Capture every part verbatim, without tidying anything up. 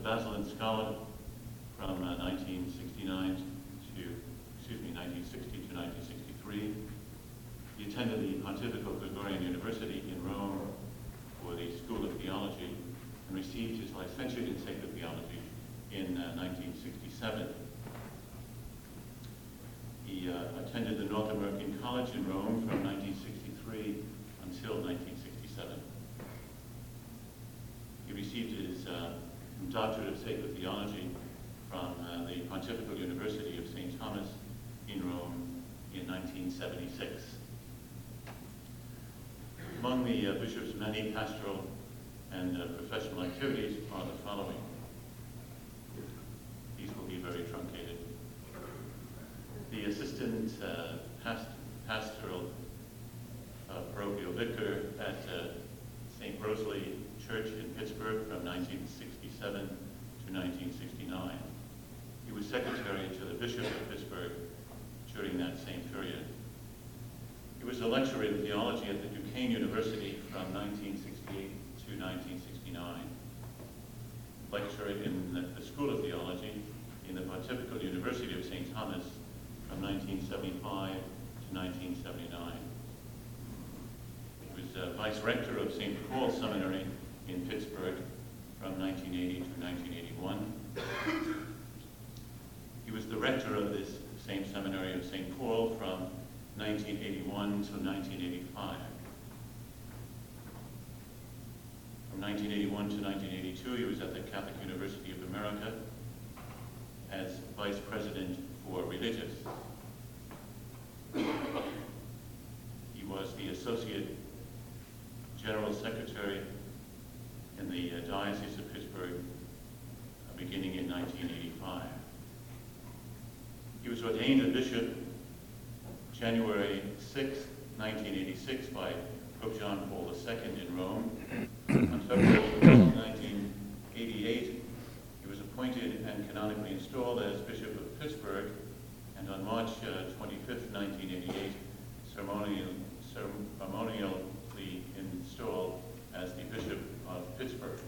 Basilisk Scholar from uh, nineteen sixty-nine to, excuse me, nineteen sixty to nineteen sixty-three. He attended the Pontifical Gregorian University in Rome for the School of Theology and received his licentiate in Sacred Theology in uh, nineteen sixty-seven. He uh, attended the North American College in Rome from nineteen sixty-three until nineteen sixty-seven. He received his uh, Doctorate of Sacred Theology from uh, the Pontifical University of Saint Thomas in Rome in nineteen seventy-six. Among the uh, bishop's many pastoral and uh, professional activities are the following. These will be very truncated. The assistant uh, past pastoral uh, parochial vicar at uh, Saint Rosalie Church in Pittsburgh from nineteen sixty-seven to nineteen sixty-nine. He was secretary to the Bishop of Pittsburgh during that same period. He was a lecturer in theology at the Duquesne University from nineteen sixty-eight to nineteen sixty-nine. Lecturer in the School of Theology in the Pontifical University of Saint Thomas from nineteen seventy-five to nineteen seventy-nine. He was uh, vice rector of Saint Paul Seminary in Pittsburgh from nineteen eighty to nineteen eighty-one. He was the rector of this same seminary of Saint Paul from nineteen eighty-one to nineteen eighty-five. From nineteen eighty-one to nineteen eighty-two, he was at the Catholic University of America as vice president for religious. He was the associate general secretary in the uh, Diocese of Pittsburgh uh, beginning in nineteen eighty-five. He was ordained a bishop January sixth, nineteen eighty-six by Pope John Paul the Second in Rome. On February twelfth, nineteen eighty-eight, he was appointed and canonically installed as Bishop of Pittsburgh, and on March uh, twenty-fifth, nineteen eighty-eight, ceremonial, ceremonially installed as the Bishop of Pittsburgh.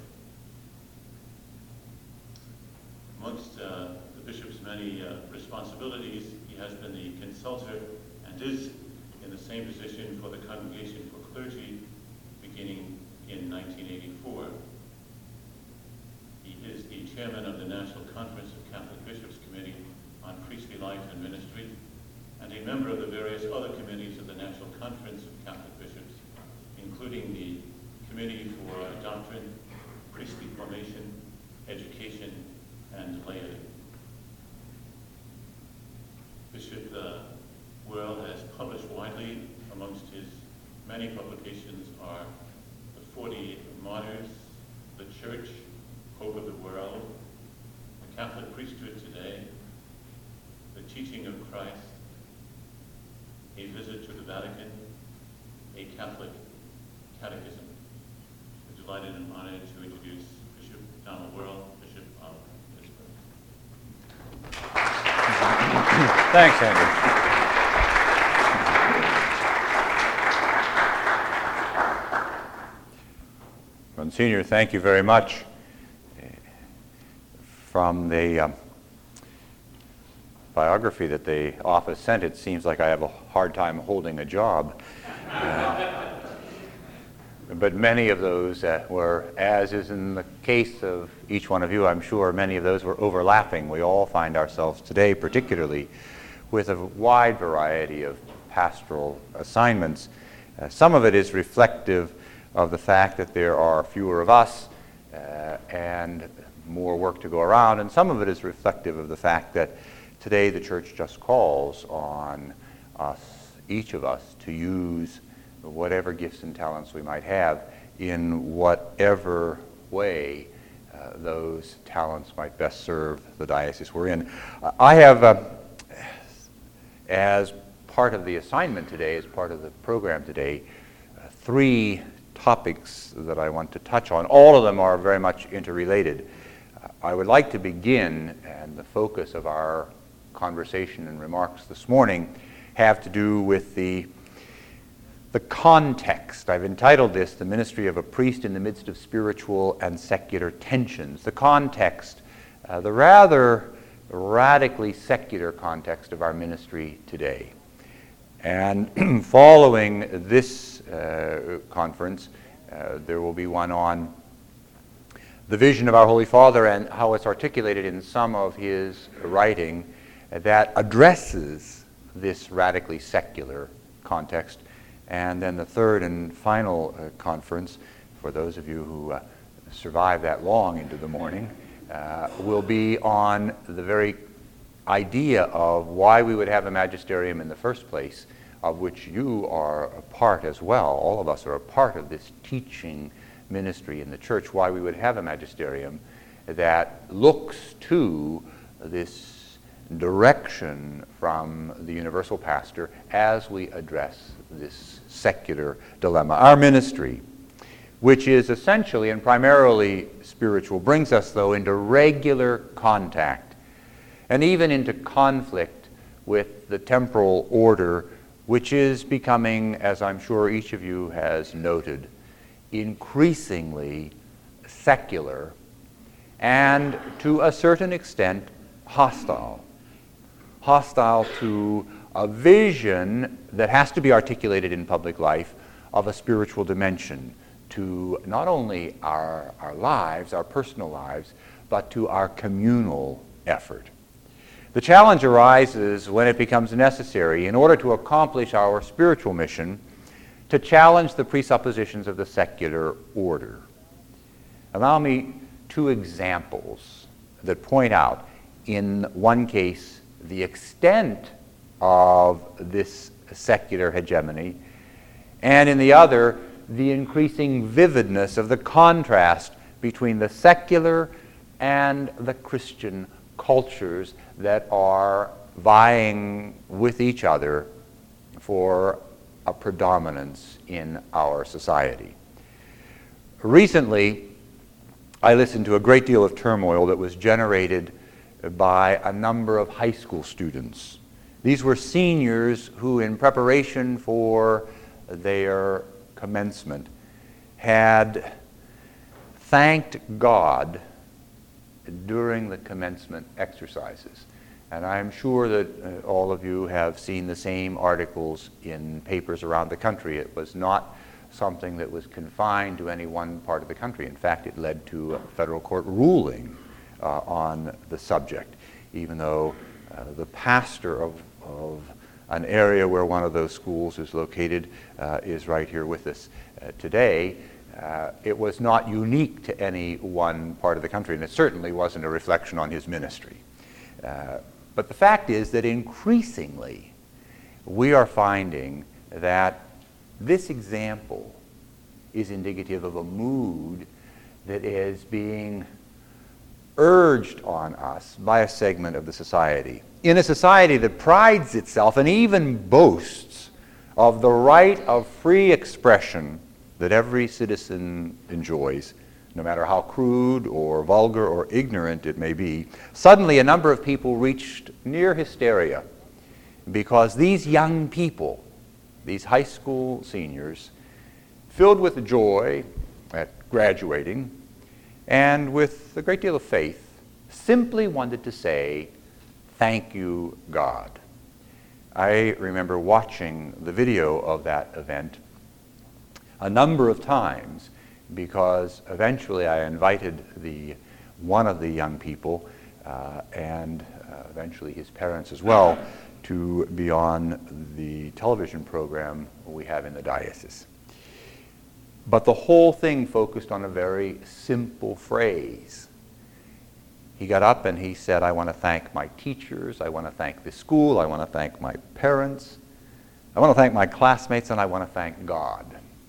Amongst uh, the bishop's many uh, responsibilities, he has been the consultor and is in the same position for the Congregation for Clergy beginning in nineteen eighty-four. He is the chairman of the National Conference of Catholic Bishops Committee on Priestly Life and Ministry, and a member of the various other committees of the National Conference of Catholic Bishops, including the Committee for Doctrine, Priestly Formation, Education, and Laity. Bishop uh, Worrell has published widely. Amongst his many publications are The Forty Martyrs, The Church, Hope of the World, The Catholic Priesthood Today, The Teaching of Christ, A Visit to the Vatican, A Catholic Catechism. We're delighted and honored to introduce Bishop Donald Worrell, Bishop of Pittsburgh. Thanks, Andrew. Monsignor, thank you very much. From the um, biography that the office sent, it seems like I have a hard time holding a job. Uh, but many of those uh, were, as is in the case of each one of you, I'm sure many of those were overlapping. We all find ourselves today, particularly, with a wide variety of pastoral assignments. Uh, some of it is reflective of the fact that there are fewer of us uh, and more work to go around, and some of it is reflective of the fact that today the church just calls on us, each of us, to use whatever gifts and talents we might have in whatever way uh, those talents might best serve the diocese we're in. Uh, I have, uh, as part of the assignment today, as part of the program today, uh, three topics that I want to touch on. All of them are very much interrelated. Uh, I would like to begin, and the focus of our conversation and remarks this morning have to do with the the context. I've entitled this The Ministry of a Priest in the Midst of Spiritual and Secular Tensions. The context, uh, the rather radically secular context of our ministry today. And following this uh, conference, uh, there will be one on the vision of our Holy Father and how it's articulated in some of his writing that addresses this radically secular context. And then the third and final uh, conference, for those of you who uh, survive that long into the morning, uh, will be on the very idea of why we would have a magisterium in the first place, of which you are a part as well. All of us are a part of this teaching ministry in the church, why we would have a magisterium that looks to this direction from the universal pastor as we address this secular dilemma. Our ministry, which is essentially and primarily spiritual, brings us, though, into regular contact and even into conflict with the temporal order, which is becoming, as I'm sure each of you has noted, increasingly secular and, to a certain extent, hostile. Hostile to a vision that has to be articulated in public life of a spiritual dimension to not only our, our lives, our personal lives, but to our communal effort. The challenge arises when it becomes necessary, in order to accomplish our spiritual mission, to challenge the presuppositions of the secular order. Allow me two examples that point out, in one case, the extent of this secular hegemony, and in the other, the increasing vividness of the contrast between the secular and the Christian cultures that are vying with each other for a predominance in our society. Recently, I listened to a great deal of turmoil that was generated by a number of high school students. These were seniors who, in preparation for their commencement, had thanked God during the commencement exercises. And I'm sure that uh, all of you have seen the same articles in papers around the country. It was not something that was confined to any one part of the country. In fact, it led to a federal court ruling uh, on the subject, even though uh, the pastor of, of an area where one of those schools is located uh, is right here with us uh, today. Uh, it was not unique to any one part of the country, and it certainly wasn't a reflection on his ministry. Uh, but the fact is that increasingly we are finding that this example is indicative of a mood that is being urged on us by a segment of the society. In a society that prides itself and even boasts of the right of free expression that every citizen enjoys, no matter how crude or vulgar or ignorant it may be, suddenly a number of people reached near hysteria because these young people, these high school seniors, filled with joy at graduating and with a great deal of faith, simply wanted to say, "Thank you, God." I remember watching the video of that event a number of times because eventually I invited the one of the young people uh, and uh, eventually his parents as well to be on the television program we have in the diocese. But the whole thing focused on a very simple phrase. He got up and he said, "I want to thank my teachers, I want to thank the school, I want to thank my parents, I want to thank my classmates, and I want to thank God."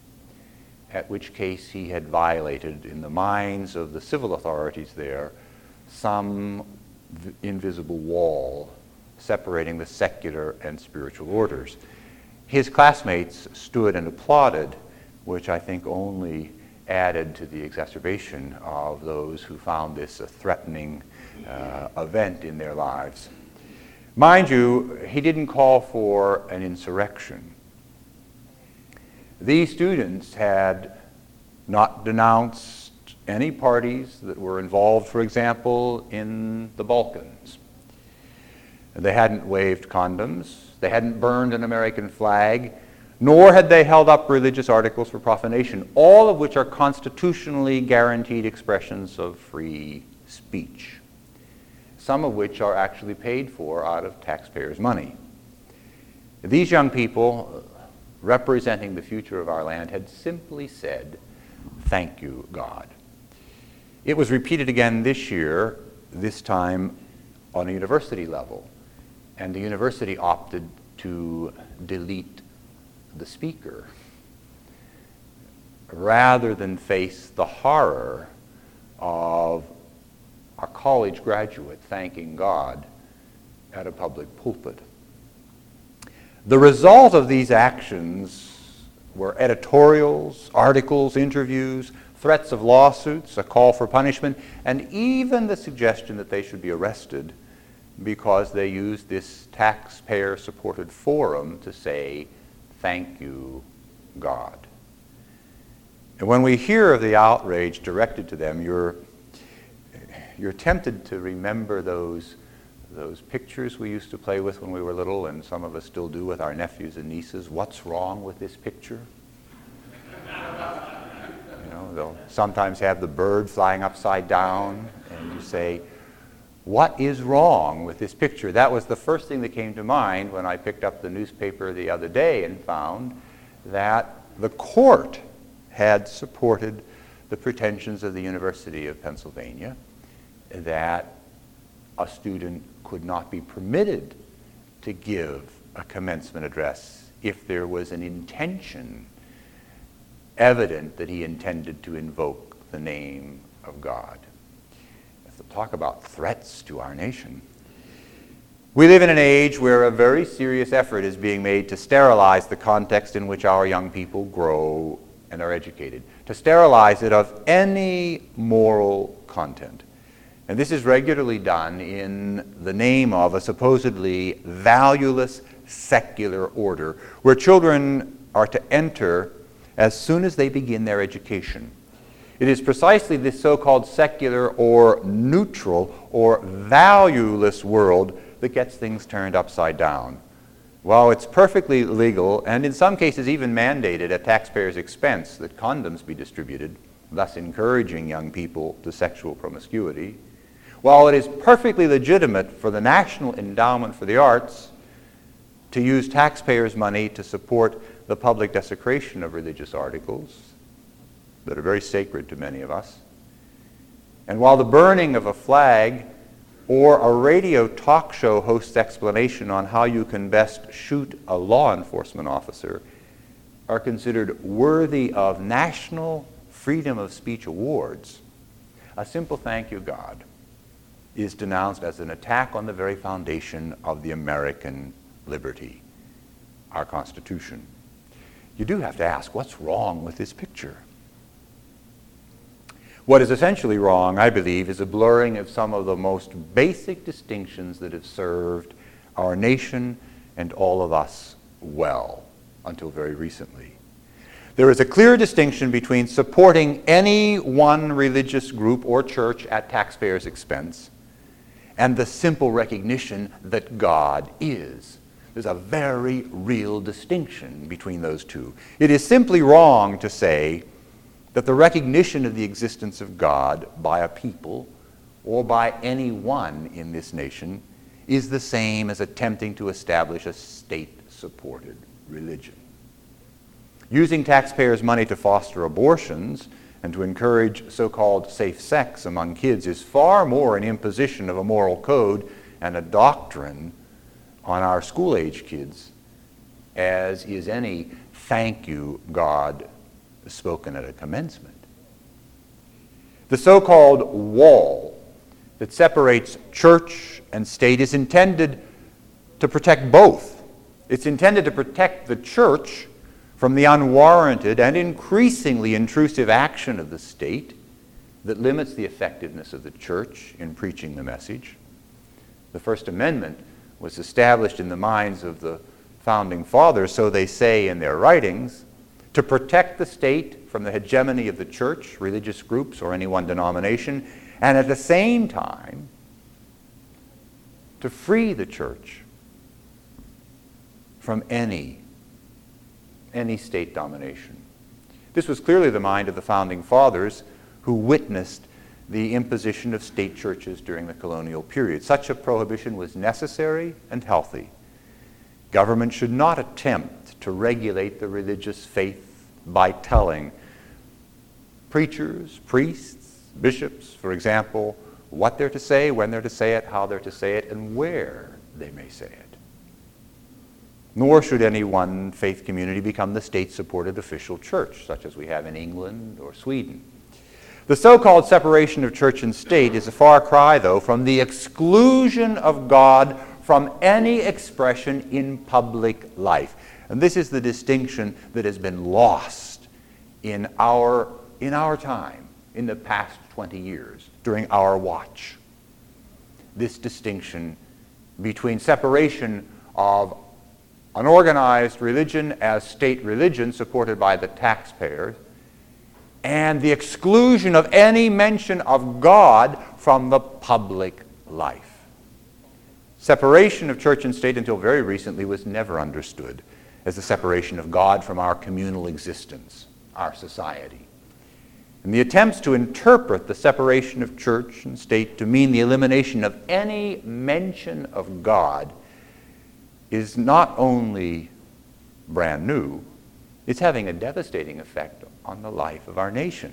At which case he had violated, in the minds of the civil authorities there, some v- invisible wall separating the secular and spiritual orders. His classmates stood and applauded, which I think only added to the exacerbation of those who found this a threatening uh, event in their lives. Mind you, he didn't call for an insurrection. These students had not denounced any parties that were involved, for example, in the Balkans. They hadn't waved condoms. They hadn't burned an American flag, nor had they held up religious articles for profanation, all of which are constitutionally guaranteed expressions of free speech, some of which are actually paid for out of taxpayers' money. These young people, representing the future of our land, had simply said, "Thank you, God." It was repeated again this year, this time on a university level, and the university opted to delete the speaker rather than face the horror of a college graduate thanking God at a public pulpit. The result of these actions were editorials, articles, interviews, threats of lawsuits, a call for punishment, and even the suggestion that they should be arrested because they used this taxpayer-supported forum to say, "Thank you, God." And when we hear of the outrage directed to them, you're, you're tempted to remember those, those pictures we used to play with when we were little, and some of us still do with our nephews and nieces. What's wrong with this picture? You know, they'll sometimes have the bird flying upside down, and you say, "What is wrong with this picture?" That was the first thing that came to mind when I picked up the newspaper the other day and found that the court had supported the pretensions of the University of Pennsylvania that a student could not be permitted to give a commencement address if there was an intention evident that he intended to invoke the name of God. Talk about threats to our nation. We live in an age where a very serious effort is being made to sterilize the context in which our young people grow and are educated, to sterilize it of any moral content. And this is regularly done in the name of a supposedly valueless secular order, where children are to enter as soon as they begin their education. It is precisely this so-called secular or neutral or valueless world that gets things turned upside down. While it's perfectly legal, and in some cases even mandated at taxpayers' expense, that condoms be distributed, thus encouraging young people to sexual promiscuity, while it is perfectly legitimate for the National Endowment for the Arts to use taxpayers' money to support the public desecration of religious articles that are very sacred to many of us, and while the burning of a flag or a radio talk show host's explanation on how you can best shoot a law enforcement officer are considered worthy of National Freedom of Speech awards, a simple "Thank you, God" is denounced as an attack on the very foundation of the American liberty, our Constitution. You do have to ask, what's wrong with this picture? What is essentially wrong, I believe, is a blurring of some of the most basic distinctions that have served our nation and all of us well until very recently. There is a clear distinction between supporting any one religious group or church at taxpayers' expense and the simple recognition that God is. There's a very real distinction between those two. It is simply wrong to say that the recognition of the existence of God by a people or by anyone in this nation is the same as attempting to establish a state-supported religion. Using taxpayers' money to foster abortions and to encourage so-called safe sex among kids is far more an imposition of a moral code and a doctrine on our school-age kids as is any "thank you, God" spoken at a commencement. The so-called wall that separates church and state is intended to protect both. It's intended to protect the church from the unwarranted and increasingly intrusive action of the state that limits the effectiveness of the church in preaching the message. The First Amendment was established in the minds of the founding fathers, so they say in their writings, to protect the state from the hegemony of the church, religious groups, or any one denomination, and at the same time to free the church from any, any state domination. This was clearly the mind of the Founding Fathers, who witnessed the imposition of state churches during the colonial period. Such a prohibition was necessary and healthy. Government should not attempt to regulate the religious faith by telling preachers, priests, bishops, for example, what they're to say, when they're to say it, how they're to say it, and where they may say it. Nor should any one faith community become the state-supported official church, such as we have in England or Sweden. The so-called separation of church and state is a far cry, though, from the exclusion of God from any expression in public life. And this is the distinction that has been lost in our, in our time, in the past twenty years, during our watch. This distinction between separation of an organized religion as state religion supported by the taxpayers and the exclusion of any mention of God from the public life. Separation of church and state until very recently was never understood as the separation of God from our communal existence, our society. And the attempts to interpret the separation of church and state to mean the elimination of any mention of God is not only brand new, it's having a devastating effect on the life of our nation.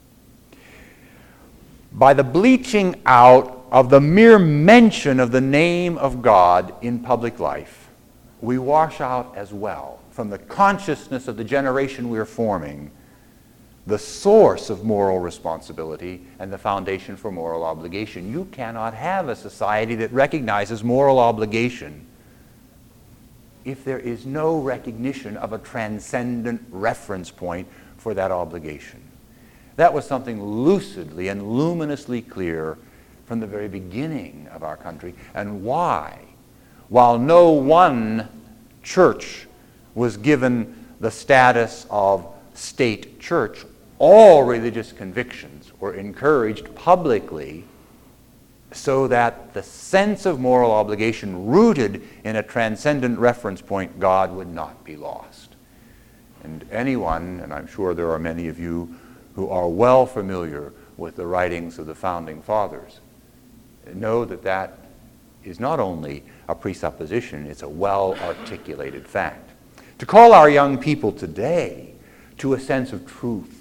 By the bleaching out of the mere mention of the name of God in public life, we wash out as well from the consciousness of the generation we're forming the source of moral responsibility and the foundation for moral obligation. You cannot have a society that recognizes moral obligation if there is no recognition of a transcendent reference point for that obligation. That was something lucidly and luminously clear from the very beginning of our country, and why, while no one church was given the status of state church, all religious convictions were encouraged publicly so that the sense of moral obligation rooted in a transcendent reference point, God, would not be lost. And anyone, and I'm sure there are many of you who are well familiar with the writings of the Founding Fathers, know that that is not only a presupposition, it's a well-articulated fact. To call our young people today to a sense of truth,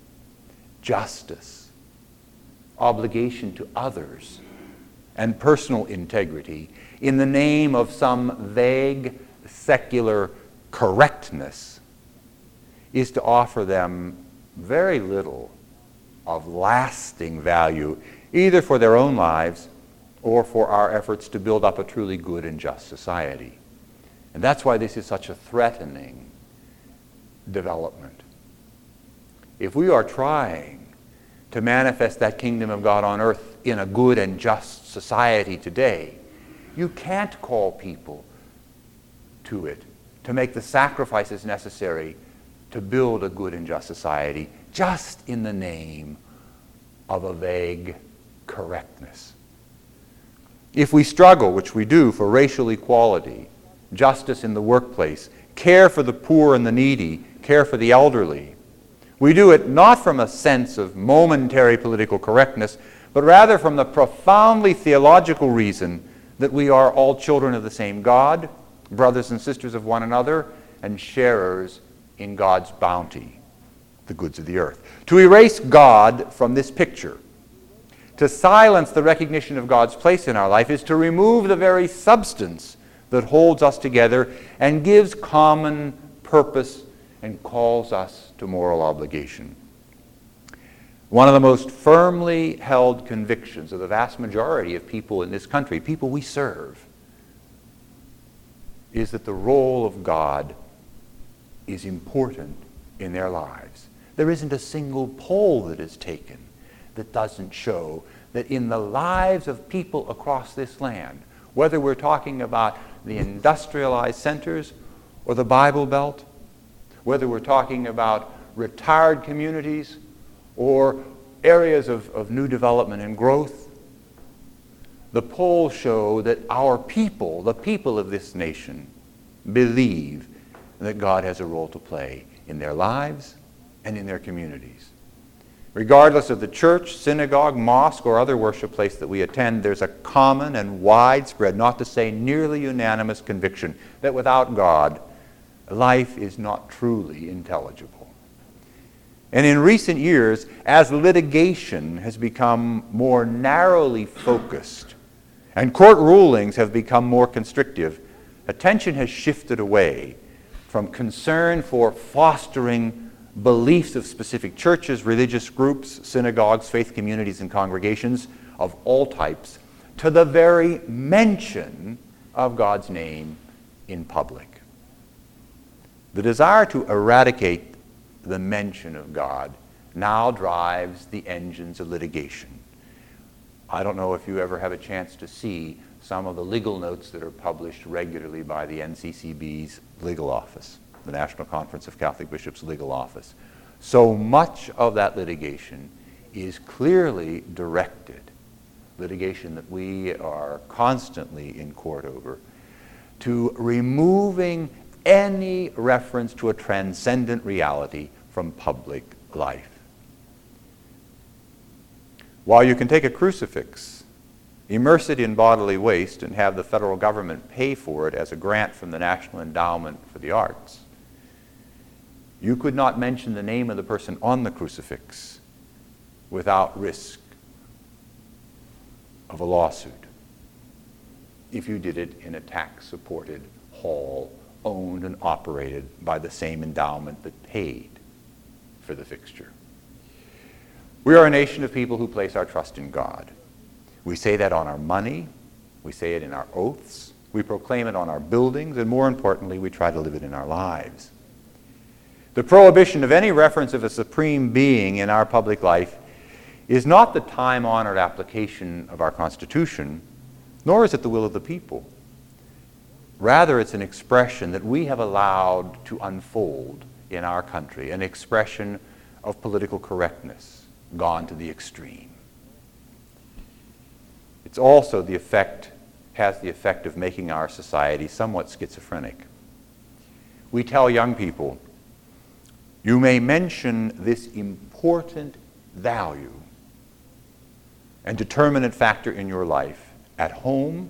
justice, obligation to others, and personal integrity in the name of some vague secular correctness is to offer them very little of lasting value, either for their own lives or for our efforts to build up a truly good and just society. And that's why this is such a threatening development. If we are trying to manifest that kingdom of God on earth in a good and just society today, you can't call people to it to make the sacrifices necessary to build a good and just society just in the name of a vague correctness. If we struggle, which we do, for racial equality, justice in the workplace, care for the poor and the needy, care for the elderly, we do it not from a sense of momentary political correctness, but rather from the profoundly theological reason that we are all children of the same God, brothers and sisters of one another, and sharers in God's bounty, the goods of the earth. To erase God from this picture, to silence the recognition of God's place in our life, is to remove the very substance that holds us together and gives common purpose and calls us to moral obligation. One of the most firmly held convictions of the vast majority of people in this country, people we serve, is that the role of God is important in their lives. There isn't a single poll that is taken that doesn't show that in the lives of people across this land, whether we're talking about the industrialized centers or the Bible Belt, whether we're talking about retired communities or areas of, of new development and growth, the polls show that our people, the people of this nation, believe that God has a role to play in their lives and in their communities. Regardless of the church, synagogue, mosque, or other worship place that we attend, there's a common and widespread, not to say nearly unanimous, conviction that without God, life is not truly intelligible. And in recent years, as litigation has become more narrowly focused and court rulings have become more constrictive, attention has shifted away from concern for fostering beliefs of specific churches, religious groups, synagogues, faith communities, and congregations of all types to the very mention of God's name in public. The desire to eradicate the mention of God now drives the engines of litigation. I don't know if you ever have a chance to see some of the legal notes that are published regularly by the N C C B's legal office, the National Conference of Catholic Bishops' legal office. So much of that litigation is clearly directed, litigation that we are constantly in court over, to removing any reference to a transcendent reality from public life. While you can take a crucifix, immerse it in bodily waste, and have the federal government pay for it as a grant from the National Endowment for the Arts, you could not mention the name of the person on the crucifix without risk of a lawsuit if you did it in a tax-supported hall owned and operated by the same endowment that paid for the fixture. We are a nation of people who place our trust in God. We say that on our money, we say it in our oaths, we proclaim it on our buildings, and more importantly, we try to live it in our lives. The prohibition of any reference of a supreme being in our public life is not the time-honored application of our Constitution, nor is it the will of the people. Rather, it's an expression that we have allowed to unfold in our country, an expression of political correctness gone to the extreme. It's also the effect, has the effect of making our society somewhat schizophrenic. We tell young people, you may mention this important value and determinant factor in your life at home,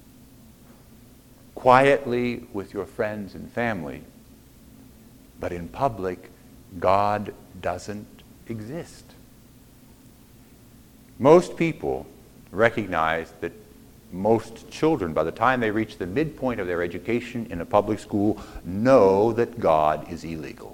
quietly with your friends and family, but in public, God doesn't exist. Most people recognize that most children, by the time they reach the midpoint of their education in a public school, know that God is illegal.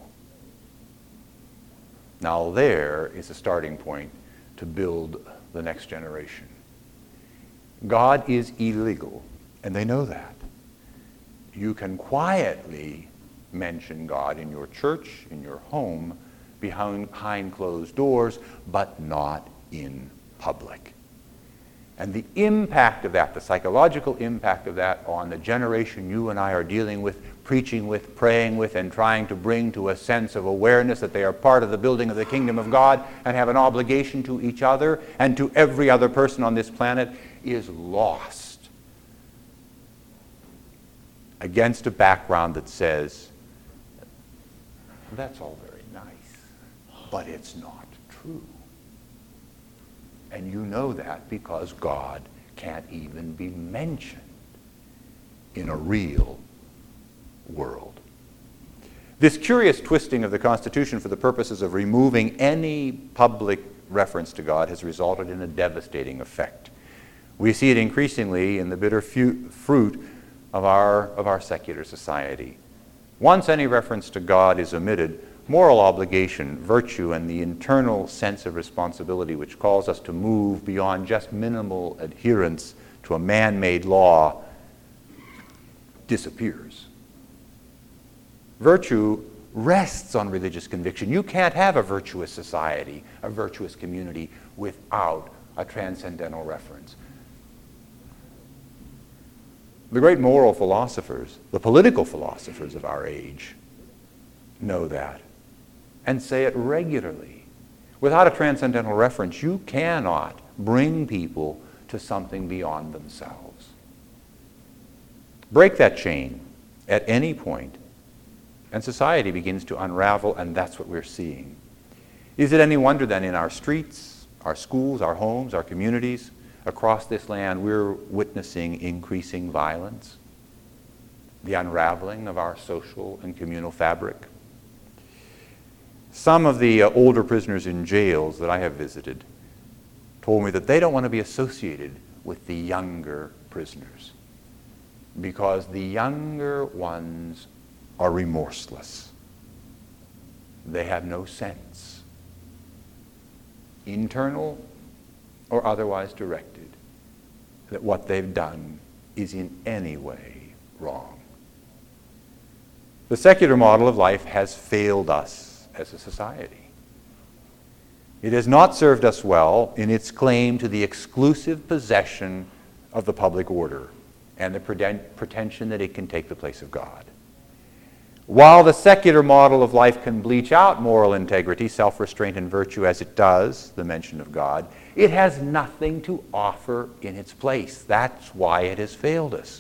Now there is a starting point to build the next generation. God is illegal, and they know that. You can quietly mention God in your church, in your home, behind, behind closed doors, but not in public. And the impact of that, the psychological impact of that on the generation you and I are dealing with, preaching with, praying with, and trying to bring to a sense of awareness that they are part of the building of the kingdom of God and have an obligation to each other and to every other person on this planet, is lost against a background that says, that's all very nice, but it's not true. And you know that because God can't even be mentioned in a real world. This curious twisting of the Constitution for the purposes of removing any public reference to God has resulted in a devastating effect. We see it increasingly in the bitter fu- fruit of our, of our secular society. Once any reference to God is omitted, moral obligation, virtue, and the internal sense of responsibility which calls us to move beyond just minimal adherence to a man-made law disappears. Virtue rests on religious conviction. You can't have a virtuous society, a virtuous community, without a transcendental reference. The great moral philosophers, the political philosophers of our age, know that and say it regularly. Without a transcendental reference, you cannot bring people to something beyond themselves. Break that chain at any point, and society begins to unravel, and that's what we're seeing. Is it any wonder then in our streets, our schools, our homes, our communities, across this land, we're witnessing increasing violence, the unraveling of our social and communal fabric? Some of the uh, older prisoners in jails that I have visited told me that they don't want to be associated with the younger prisoners because the younger ones are remorseless. They have no sense, internal or otherwise directed, that what they've done is in any way wrong. The secular model of life has failed us as a society. It has not served us well in its claim to the exclusive possession of the public order and the pretension that it can take the place of God. While the secular model of life can bleach out moral integrity, self-restraint, and virtue as it does the mention of God, it has nothing to offer in its place. That's why it has failed us.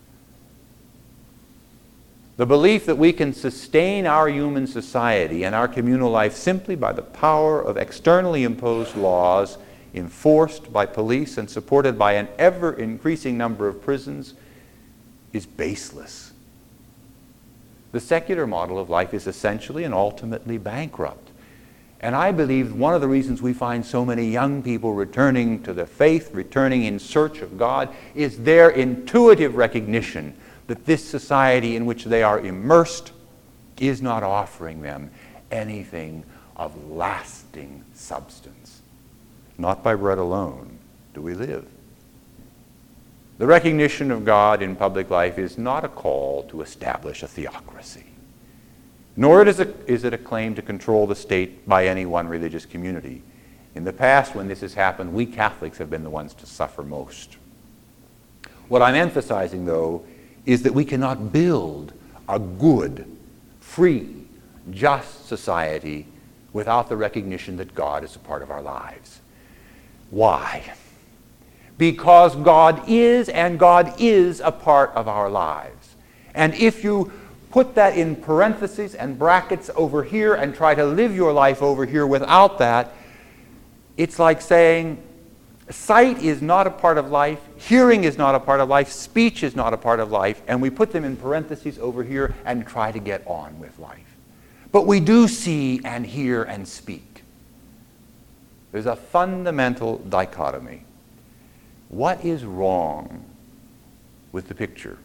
The belief that we can sustain our human society and our communal life simply by the power of externally imposed laws enforced by police and supported by an ever-increasing number of prisons is baseless. The secular model of life is essentially and ultimately bankrupt. And I believe one of the reasons we find so many young people returning to the faith, returning in search of God, is their intuitive recognition that this society in which they are immersed is not offering them anything of lasting substance. Not by bread alone do we live. The recognition of God in public life is not a call to establish a theocracy, nor is it, is it a claim to control the state by any one religious community. In the past, when this has happened, we Catholics have been the ones to suffer most. What I'm emphasizing, though, is that we cannot build a good, free, just society without the recognition that God is a part of our lives. Why? Because God is, and God is a part of our lives. And if you put that in parentheses and brackets over here and try to live your life over here without that, it's like saying sight is not a part of life, hearing is not a part of life, speech is not a part of life, and we put them in parentheses over here and try to get on with life. But we do see and hear and speak. There's a fundamental dichotomy. What is wrong with the picture?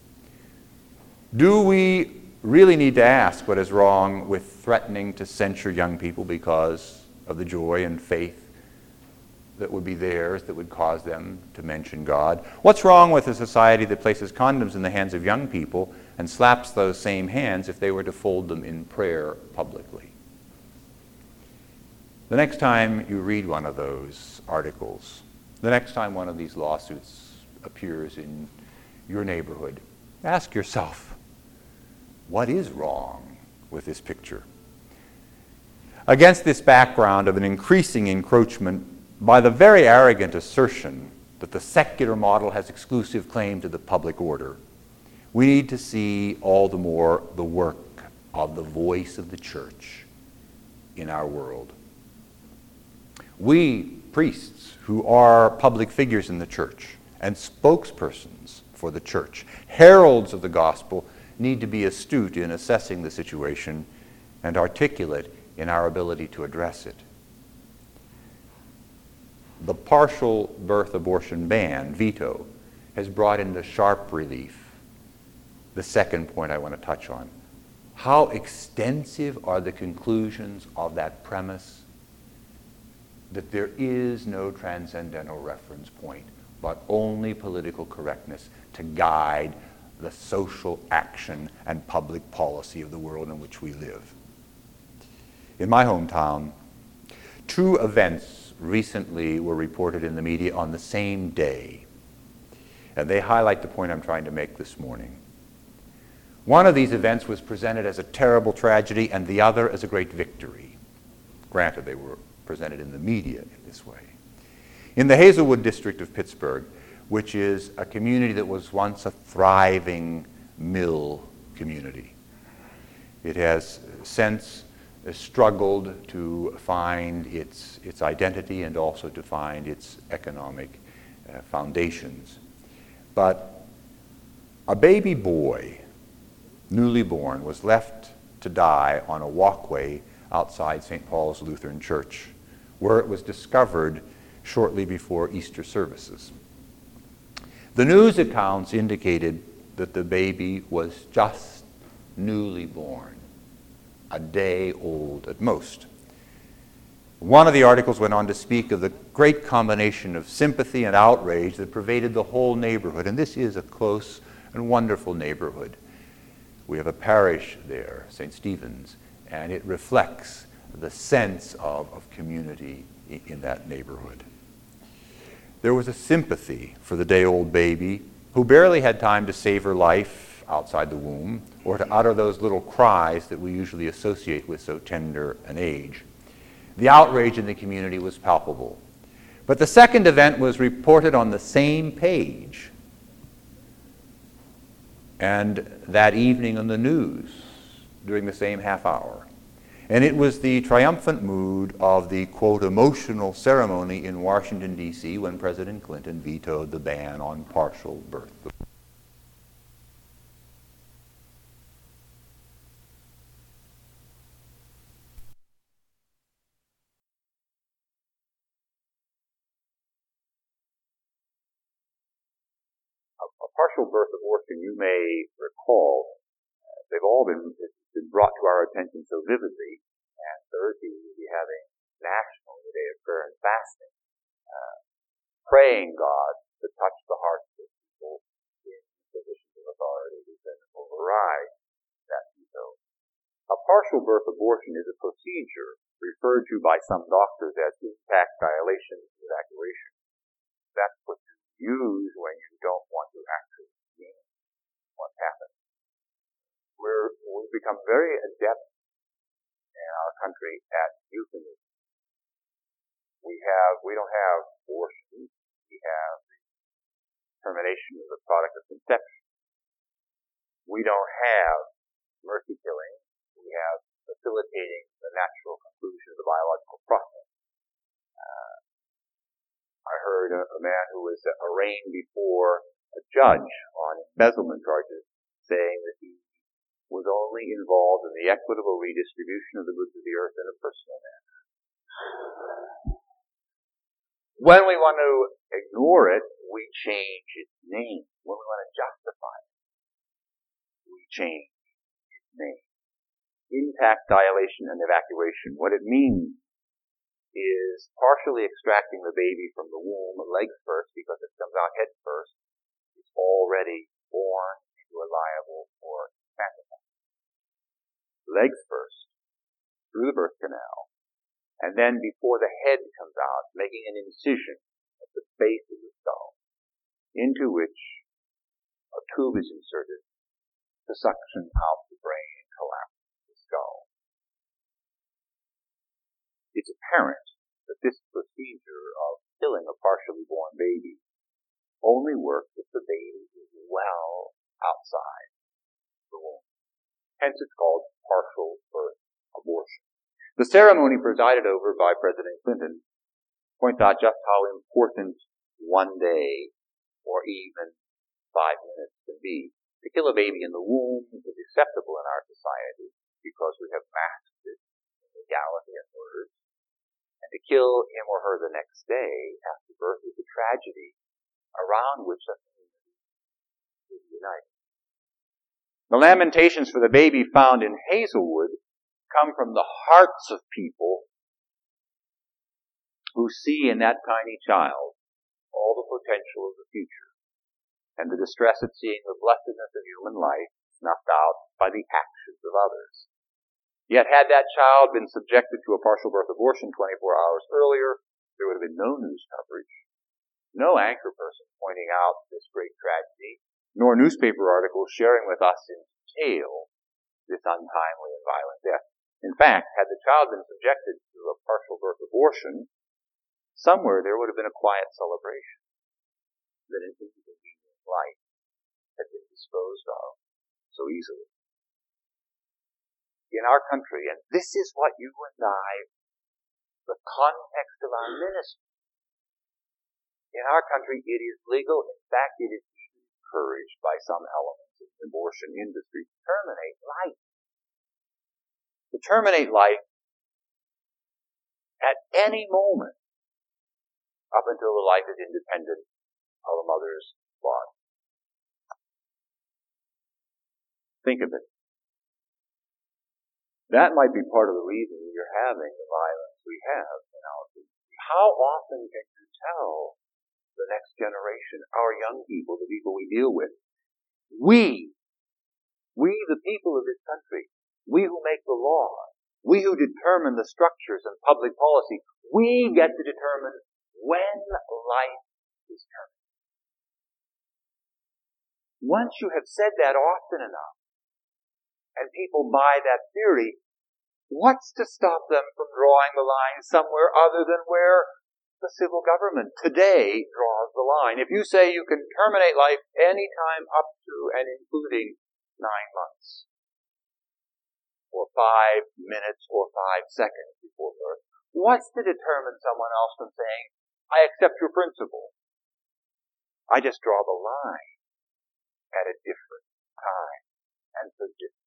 Do we really need to ask what is wrong with threatening to censure young people because of the joy and faith that would be theirs, that would cause them to mention God? What's wrong with a society that places condoms in the hands of young people and slaps those same hands if they were to fold them in prayer publicly? The next time you read one of those articles, the next time one of these lawsuits appears in your neighborhood, ask yourself, what is wrong with this picture? Against this background of an increasing encroachment by the very arrogant assertion that the secular model has exclusive claim to the public order, we need to see all the more the work of the voice of the church in our world. We, priests, who are public figures in the church and spokespersons for the church, heralds of the gospel, need to be astute in assessing the situation and articulate in our ability to address it. The partial birth abortion ban, veto, has brought into sharp relief the second point I want to touch on. How extensive are the conclusions of that premise that there is no transcendental reference point, but only political correctness to guide the social action and public policy of the world in which we live. In my hometown, two events recently were reported in the media on the same day, and they highlight the point I'm trying to make this morning. One of these events was presented as a terrible tragedy and the other as a great victory. Granted, they were presented in the media in this way. In the Hazelwood district of Pittsburgh, which is a community that was once a thriving mill community, it has since struggled to find its, its identity and also to find its economic uh, foundations. But a baby boy, newly born, was left to die on a walkway outside Saint Paul's Lutheran Church, where it was discovered shortly before Easter services. The news accounts indicated that the baby was just newly born, a day old at most. One of the articles went on to speak of the great combination of sympathy and outrage that pervaded the whole neighborhood, and this is a close and wonderful neighborhood. We have a parish there, Saint Stephen's, and it reflects the sense of, of community in, in that neighborhood. There was a sympathy for the day-old baby who barely had time to save her life outside the womb or to utter those little cries that we usually associate with so tender an age. The outrage in the community was palpable. But the second event was reported on the same page and that evening on the news during the same half hour. And it was the triumphant mood of the, quote, emotional ceremony in Washington, D C when President Clinton vetoed the ban on partial birth. A partial birth abortion, you may recall, uh, they've all been, been brought to our attention so vividly. And Thursday we will be having National Day of Prayer and Fasting, uh, praying God to touch the hearts of people in positions of authority who can override that veto. A partial birth abortion is a procedure referred to by some doctors as intact dilation and evacuation. That's what you use when you don't want to actually see what's happening. We're, we've become very adept in our country at euphemism. We have, we don't have abortion. We have the termination of the product of conception. We don't have mercy killing. We have facilitating the natural conclusion of the biological process. Uh, I heard a, a man who was arraigned before a judge on embezzlement charges saying that he was only involved in the equitable redistribution of the goods of the earth in a personal manner. When we want to ignore it, we change its name. When we want to justify it, we change its name. Intact dilation and evacuation. What it means is partially extracting the baby from the womb, legs first, because it comes out head first. It's already born into a liable for infanticide. Legs first, through the birth canal, and then before the head comes out, making an incision at the base of the skull, into which a tube is inserted to suction out the brain and collapse the skull. It's apparent that this procedure of killing a partially born baby only works if the baby is well outside the womb. Hence it's called partial birth abortion. The ceremony presided over by President Clinton points out just how important one day or even five minutes can be. To kill a baby in the womb is acceptable in our society because we have masked it in legality and words. And to kill him or her the next day after birth is a tragedy around which the community is united. The lamentations for the baby found in Hazelwood come from the hearts of people who see in that tiny child all the potential of the future and the distress at seeing the blessedness of human life snuffed out by the actions of others. Yet had that child been subjected to a partial birth abortion twenty-four hours earlier, there would have been no news coverage, no anchor person pointing out this great tragedy, nor newspaper articles sharing with us in entail this untimely and violent death. In fact, had the child been subjected to a partial birth abortion, somewhere there would have been a quiet celebration that an inconvenient life had been disposed of so easily. In our country, and this is what you and I, the context of our ministry, in our country it is legal, in fact it is even encouraged by some elements of the abortion industry, to terminate life. To terminate life at any moment up until the life is independent of a mother's body. Think of it. That might be part of the reason we are having the violence we have in our community. How often can you tell the next generation, our young people, the people we deal with, we, we the people of this country, we who make the law, we who determine the structures and public policy, we get to determine when life is terminated. Once you have said that often enough, and people buy that theory, what's to stop them from drawing the line somewhere other than where the civil government today draws the line? If you say you can terminate life any time up to and including nine months, or five minutes, or five seconds before birth, what's to determine someone else from saying, I accept your principle. I just draw the line at a different time and for different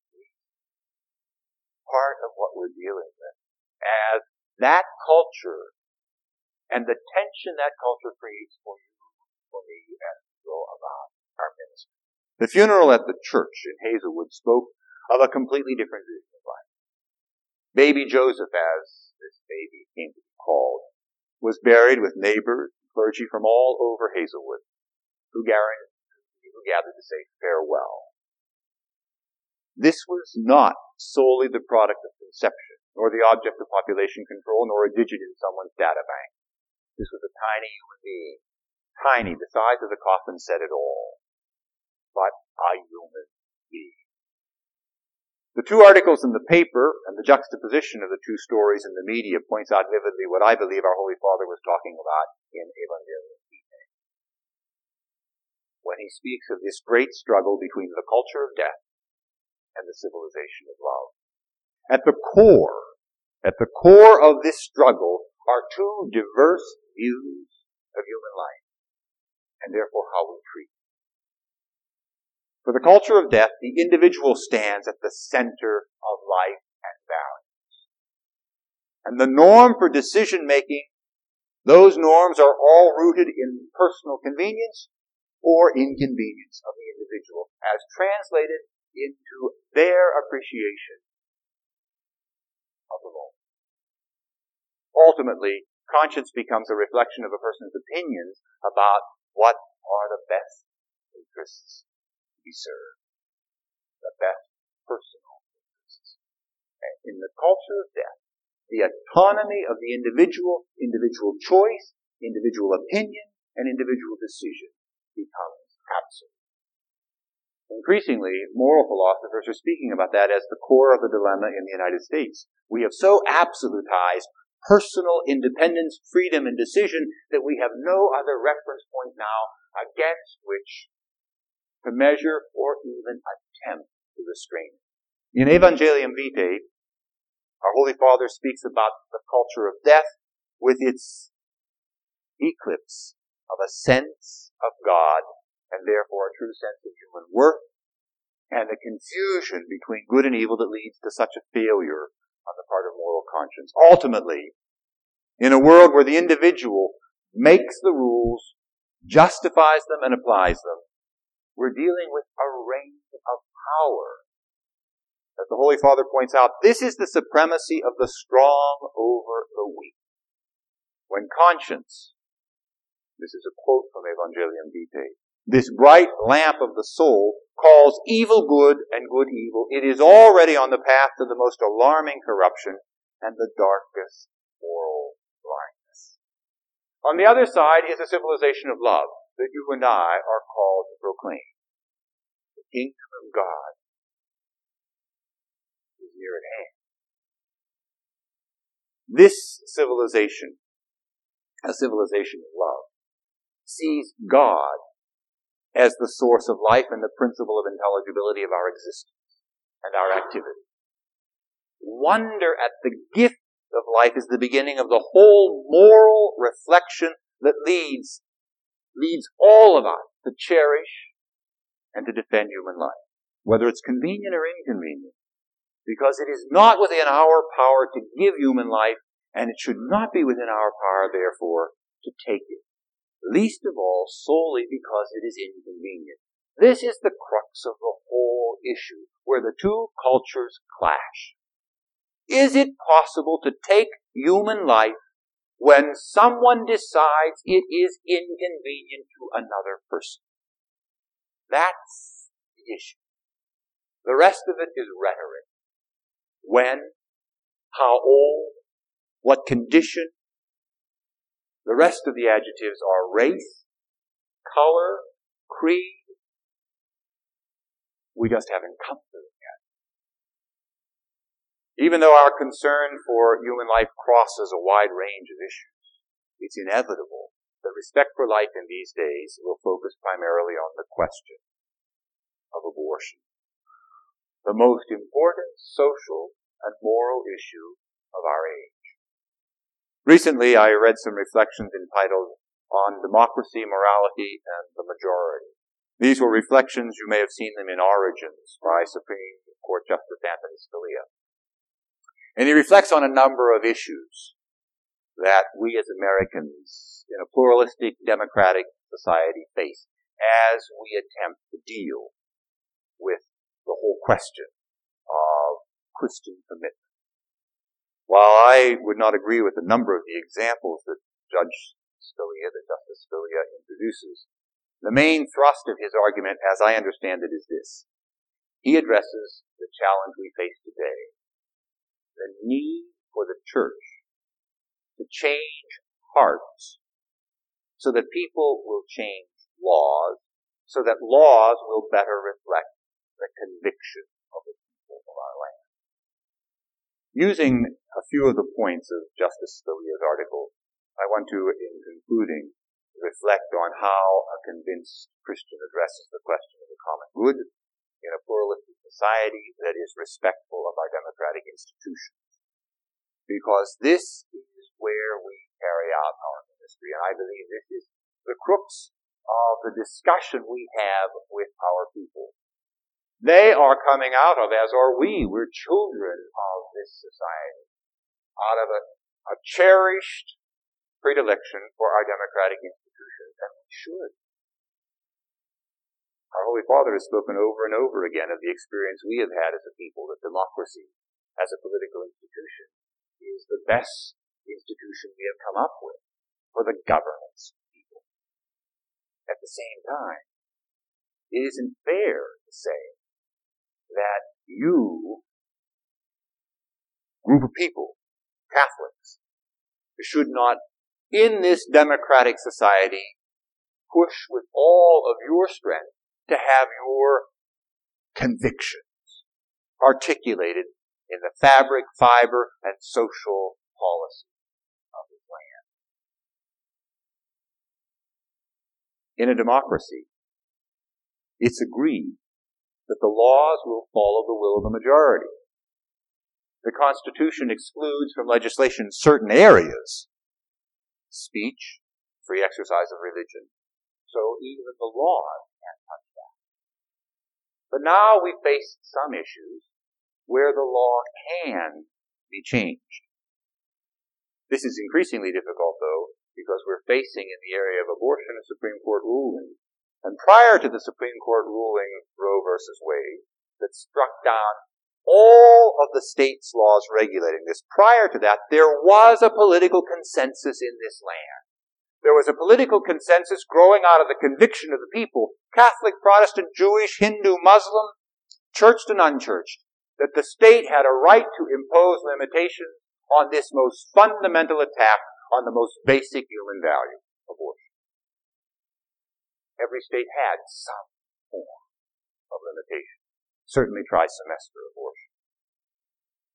part of what we're dealing with as that culture and the tension that culture creates for you, for me, as we go about our ministry. The funeral at the church in Hazelwood spoke of a completely different vision of life. Baby Joseph, as this baby came to be called, was buried with neighbors and clergy from all over Hazelwood who gathered, who gathered to say farewell. This was not solely the product of conception, nor the object of population control, nor a digit in someone's data bank. This was a tiny human being. Tiny, the size of the coffin said it all. But a human being. The two articles in the paper and the juxtaposition of the two stories in the media points out vividly what I believe our Holy Father was talking about in Evangelium Vitae, when he speaks of this great struggle between the culture of death and the civilization of love. At the core, at the core of this struggle are two diverse views of human life, and therefore how we treat it. For the culture of death, the individual stands at the center of life and values. And the norm for decision making, those norms are all rooted in personal convenience or inconvenience of the individual, as translated into their appreciation of the moment. Ultimately, conscience becomes a reflection of a person's opinions about what are the best interests to be served, the best personal interests. And in the culture of death, the autonomy of the individual, individual choice, individual opinion, and individual decision becomes absolute. Increasingly, moral philosophers are speaking about that as the core of the dilemma in the United States. We have so absolutized personal independence, freedom, and decision that we have no other reference point now against which to measure or even attempt to restrain it. In Evangelium Vitae, our Holy Father speaks about the culture of death with its eclipse of a sense of God, and therefore a true sense of human worth, and the confusion between good and evil that leads to such a failure on the part of moral conscience. Ultimately, in a world where the individual makes the rules, justifies them, and applies them, we're dealing with a reign of power. As the Holy Father points out, this is the supremacy of the strong over the weak. When conscience, this is a quote from Evangelium Vitae, this bright lamp of the soul calls evil good and good evil, it is already on the path to the most alarming corruption and the darkest moral blindness. On the other side is a civilization of love that you and I are called to proclaim. The kingdom of God near at hand. This civilization, a civilization of love, sees God as the source of life and the principle of intelligibility of our existence and our activity. Wonder at the gift of life is the beginning of the whole moral reflection that leads, leads all of us to cherish and to defend human life, whether it's convenient or inconvenient, because it is not within our power to give human life, and it should not be within our power, therefore, to take it. Least of all, solely because it is inconvenient. This is the crux of the whole issue, where the two cultures clash. Is it possible to take human life when someone decides it is inconvenient to another person? That's the issue. The rest of it is rhetoric. When, how old, what condition. The rest of the adjectives are race, color, creed. We just haven't come to them yet. Even though our concern for human life crosses a wide range of issues, it's inevitable that respect for life in these days will focus primarily on the question of abortion, the most important social and moral issue of our age. Recently, I read some reflections entitled On Democracy, Morality, and the Majority. These were reflections, you may have seen them in Origins by Supreme Court Justice Anthony Scalia. And he reflects on a number of issues that we as Americans in a pluralistic democratic society face as we attempt to deal with the whole question of Christian commitment. While I would not agree with a number of the examples that Judge Scalia, that Justice Scalia introduces, the main thrust of his argument, as I understand it, is this. He addresses the challenge we face today, the need for the church to change hearts so that people will change laws, so that laws will better reflect the conviction of the people of our land. Using a few of the points of Justice Scalia's article, I want to, in concluding, reflect on how a convinced Christian addresses the question of the common good in a pluralistic society that is respectful of our democratic institutions. Because this is where we carry out our ministry, and I believe this is the crux of the discussion we have with our people. They are coming out of, as are we, we're children of this society, out of a, a cherished predilection for our democratic institutions, and we should. Our Holy Father has spoken over and over again of the experience we have had as a people, that democracy as a political institution is the best institution we have come up with for the governance of people. At the same time, it isn't fair to say that you, group of people, Catholics, should not, in this democratic society, push with all of your strength to have your convictions articulated in the fabric, fiber, and social policy of this land. In a democracy, it's agreed that the laws will follow the will of the majority. The Constitution excludes from legislation certain areas, speech, free exercise of religion, so even the laws can't touch that. But now we face some issues where the law can be changed. This is increasingly difficult, though, because we're facing in the area of abortion a Supreme Court ruling. And prior to the Supreme Court ruling Roe versus Wade, that struck down all of the state's laws regulating this, prior to that, there was a political consensus in this land. There was a political consensus growing out of the conviction of the people, Catholic, Protestant, Jewish, Hindu, Muslim, churched and unchurched, that the state had a right to impose limitations on this most fundamental attack on the most basic human value, abortion. Every state had some form of limitation. Certainly trimester abortion.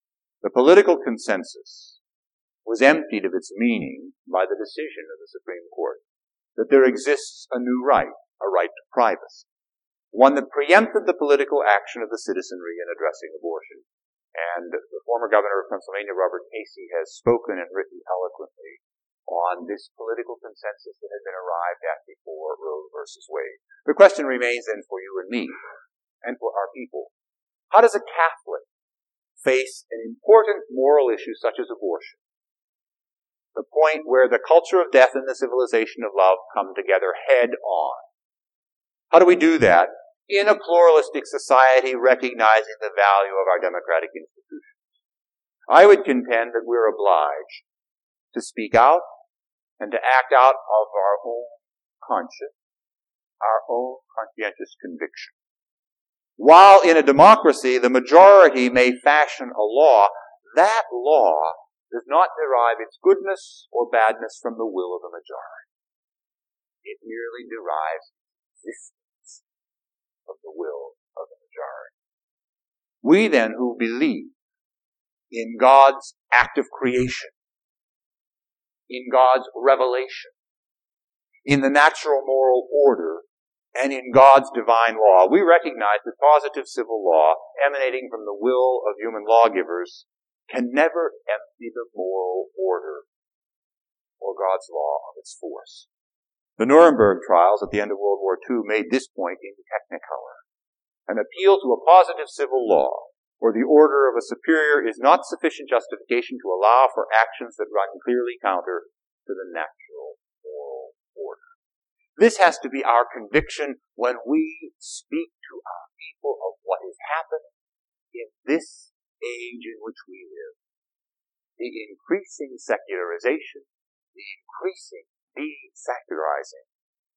The political consensus was emptied of its meaning by the decision of the Supreme Court that there exists a new right, a right to privacy, one that preempted the political action of the citizenry in addressing abortion. And the former governor of Pennsylvania, Robert Casey, has spoken and written eloquently on this political consensus that had been arrived at before Roe versus Wade. The question remains then for you and me, and for our people. How does a Catholic face an important moral issue such as abortion? The point where the culture of death and the civilization of love come together head on. How do we do that? In a pluralistic society recognizing the value of our democratic institutions. I would contend that we're obliged to speak out and to act out of our own conscience, our own conscientious conviction. While in a democracy the majority may fashion a law, that law does not derive its goodness or badness from the will of the majority. It merely derives existence from the will of the majority. We then who believe in God's act of creation, in God's revelation, in the natural moral order, and in God's divine law, we recognize that positive civil law emanating from the will of human lawgivers can never empty the moral order or God's law of its force. The Nuremberg trials at the end of World War Two made this point in technicolor. An appeal to a positive civil law or the order of a superior is not sufficient justification to allow for actions that run clearly counter to the natural moral order. This has to be our conviction when we speak to our people of what is happening in this age in which we live. The increasing secularization, the increasing desecularizing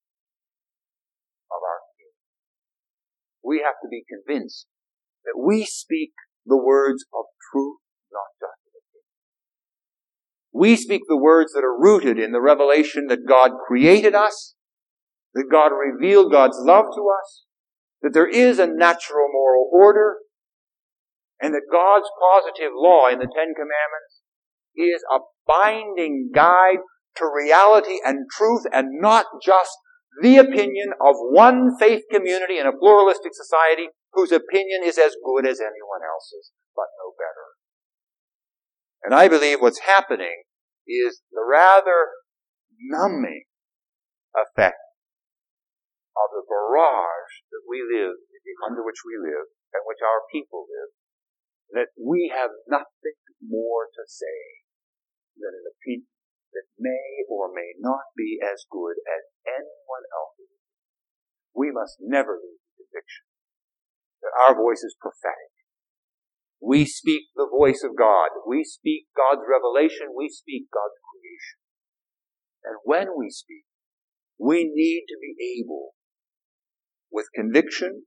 of our community. We have to be convinced that we speak the words of truth, not justification. We speak the words that are rooted in the revelation that God created us, that God revealed God's love to us, that there is a natural moral order, and that God's positive law in the Ten Commandments is a binding guide to reality and truth, and not just the opinion of one faith community in a pluralistic society whose opinion is as good as anyone else's, but no better. And I believe what's happening is the rather numbing effect of the barrage that we live, under which we live, and which our people live, that we have nothing more to say than an opinion that may or may not be as good as anyone else's. We must never lose the conviction that our voice is prophetic. We speak the voice of God. We speak God's revelation. We speak God's creation. And when we speak, we need to be able, with conviction,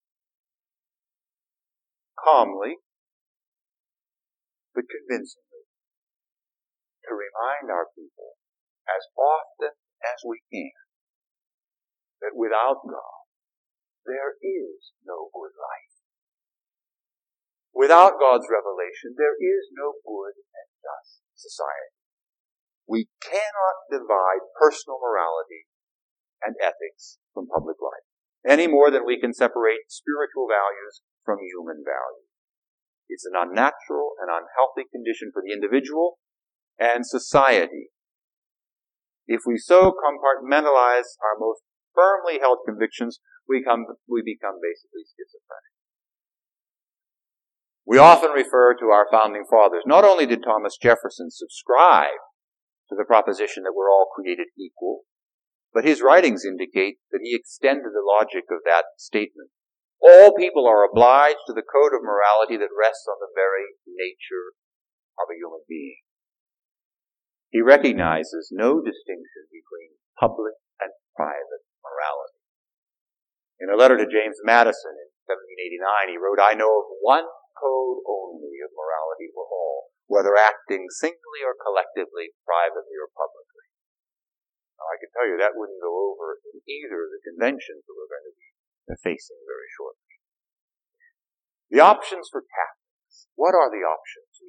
calmly, but convincingly, to remind our people as often as we can that without God, there is no good life. Without God's revelation, there is no good and just society. We cannot divide personal morality and ethics from public life, any more than we can separate spiritual values from human values. It's an unnatural and unhealthy condition for the individual and society if we so compartmentalize our most firmly held convictions, we, come, we become basically schizophrenic. We often refer to our founding fathers. Not only did Thomas Jefferson subscribe to the proposition that we're all created equal, but his writings indicate that he extended the logic of that statement. All people are obliged to the code of morality that rests on the very nature of a human being. He recognizes no distinction between public and private morality. In a letter to James Madison in seventeen eighty-nine, he wrote, "I know of one code only of morality for all, whether acting singly or collectively, privately or publicly." Now, I can tell you that wouldn't go over in either of the conventions that we're going to be facing very shortly. The options for Catholics. What are the options we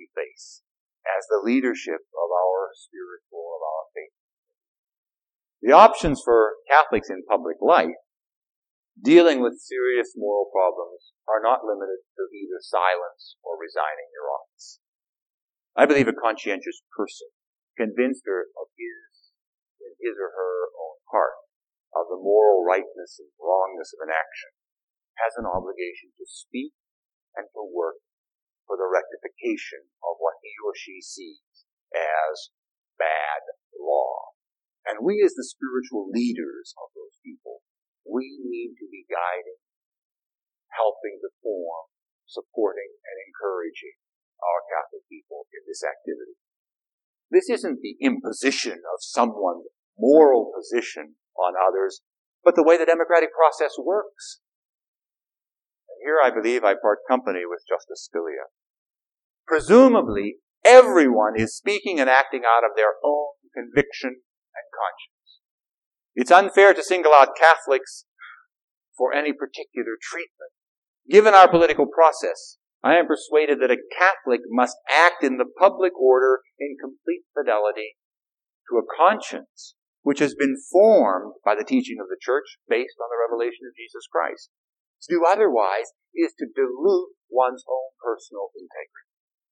we face as the leadership of our spiritual, of our faith. The options for Catholics in public life dealing with serious moral problems are not limited to either silence or resigning your office. I believe a conscientious person, convinced of his, in his or her own heart, of the moral rightness and wrongness of an action, has an obligation to speak and to work for the rectification of what he or she sees as bad law. And we as the spiritual leaders of those people, we need to be guiding, helping to form, supporting, and encouraging our Catholic people in this activity. This isn't the imposition of someone's moral position on others, but the way the democratic process works. And here I believe I part company with Justice Scalia. Presumably, everyone is speaking and acting out of their own conviction and conscience. It's unfair to single out Catholics for any particular treatment. Given our political process, I am persuaded that a Catholic must act in the public order in complete fidelity to a conscience which has been formed by the teaching of the Church based on the revelation of Jesus Christ. To do otherwise is to dilute one's own personal integrity.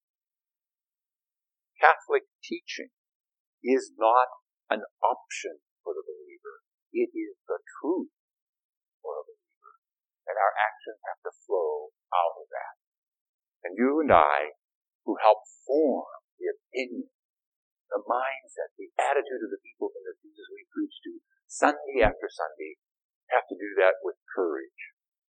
Catholic teaching is not an option for the believer. It is the truth for a believer. And our actions have to flow out of that. And you and I, who help form the opinion, the mindset, the attitude of the people in the Jesus we preach to Sunday after Sunday, have to do that with courage,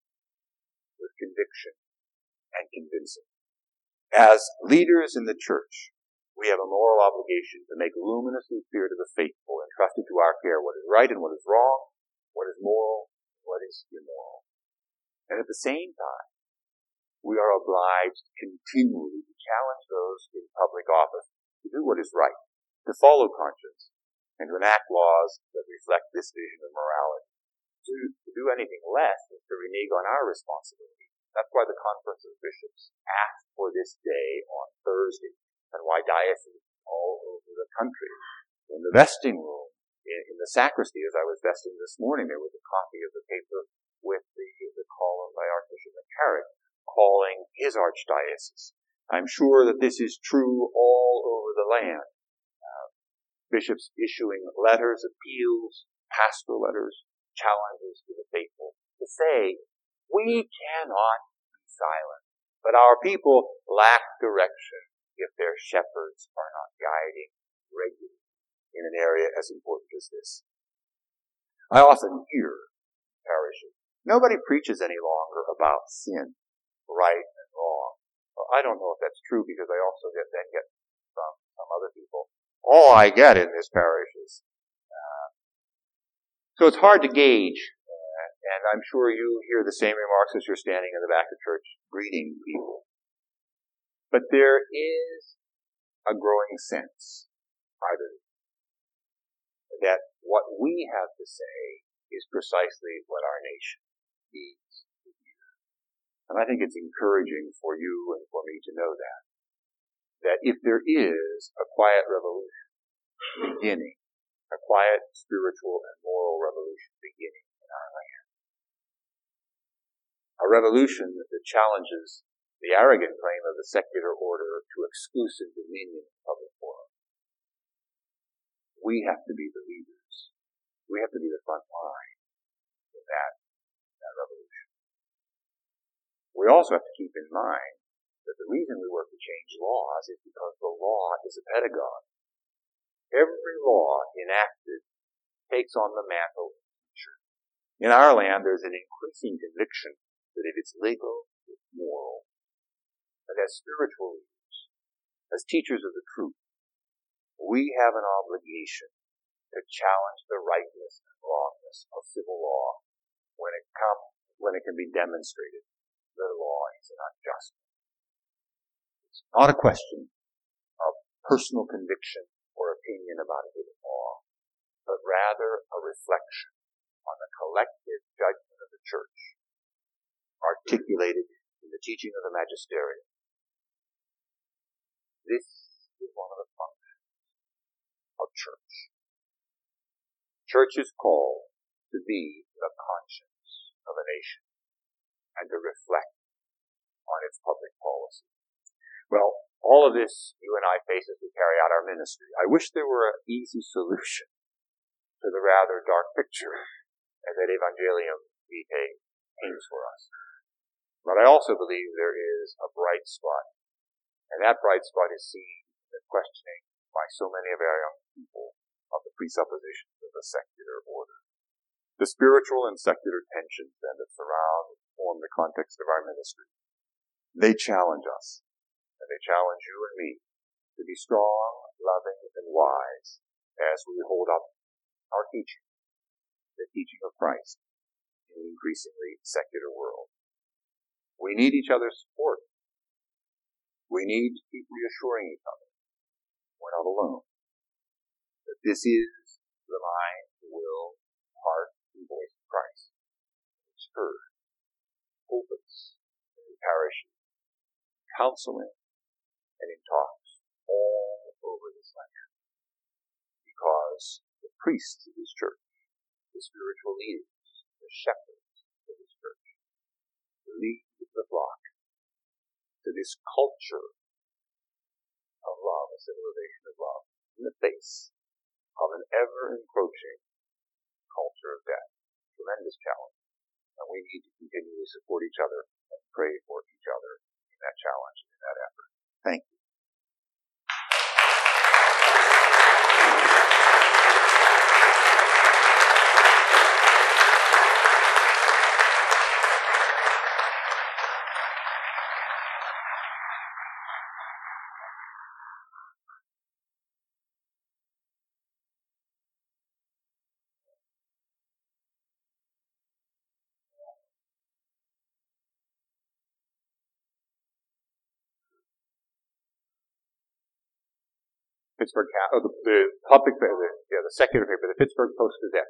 with conviction, and convincing. As leaders in the Church, we have a moral obligation to make luminously clear to the faithful entrusted to our care what is right and what is wrong, what is moral, and what is immoral. And at the same time, we are obliged continually to challenge those in public office to do what is right, to follow conscience, and to enact laws that reflect this vision of morality. To, to do anything less is to renege on our responsibility. That's why the Conference of Bishops asked for this day on Thursday, and why dioceses all over the country, in the vesting room, in, in the sacristy, as I was vesting this morning, there was a copy of the paper with the, the column by Archbishop McCarrick, calling his archdiocese. I'm sure that this is true all over the land. Uh, bishops issuing letters, appeals, pastoral letters, challenges to the faithful to say, we cannot be silent, but our people lack direction if their shepherds are not guiding regularly in an area as important as this. I often hear in parishes, nobody preaches any longer about sin, right and wrong. Well, I don't know if that's true because I also get then get from some other people. All I get in this parish is uh, so it's hard to gauge, uh, and I'm sure you hear the same remarks as you're standing in the back of church greeting people. But there is a growing sense, I believe, that what we have to say is precisely what our nation needs to hear. And I think it's encouraging for you and for me to know that. That if there is a quiet revolution beginning, a quiet spiritual and moral revolution beginning in our land, a revolution that challenges the arrogant claim of the secular order to exclusive dominion in public forum, we have to be the leaders. We have to be the front line in that, that revolution. We also have to keep in mind that the reason we work to change laws is because the law is a pedagogue. Every law enacted takes on the mantle of teacher. In our land, there's an increasing conviction that if it's legal, it's moral. And as spiritual leaders, as teachers of the truth, we have an obligation to challenge the rightness and wrongness of civil law when it comes, when it can be demonstrated that the law is an unjust. It's not a question of personal conviction or opinion about a given law, but rather a reflection on the collective judgment of the Church, articulated in the teaching of the magisterium. this is one of the functions of church. Church is called to be the conscience of a nation and to reflect on its public policy. Well, all of this you and I face as we carry out our ministry. I wish there were an easy solution to the rather dark picture that Evangelium Vitae paints for us. But I also believe there is a bright spot, and that bright spot is seen in the questioning by so many of our young people of the presuppositions of the secular order. The spiritual and secular tensions then that surround and form the context of our ministry, they challenge us, and they challenge you and me to be strong, loving, and wise as we hold up our teaching, the teaching of Christ, in an increasingly secular world. We need each other's support. We need to keep reassuring each other we're not alone. That this is the mind, will, heart, and voice of Christ. It's heard, opens, in parishes, counseling, and in talks all over this land. Because the priests of this church, the spiritual leaders, the shepherds of this church, lead the flock to this culture of love, a civilization of love, in the face of an ever-encroaching culture of death. Tremendous challenge. And we need to continually support each other and pray for each other in that challenge and in that effort. Thank you. Pittsburgh, oh, the, the public, the, yeah, the secular paper, the Pittsburgh Post-Gazette.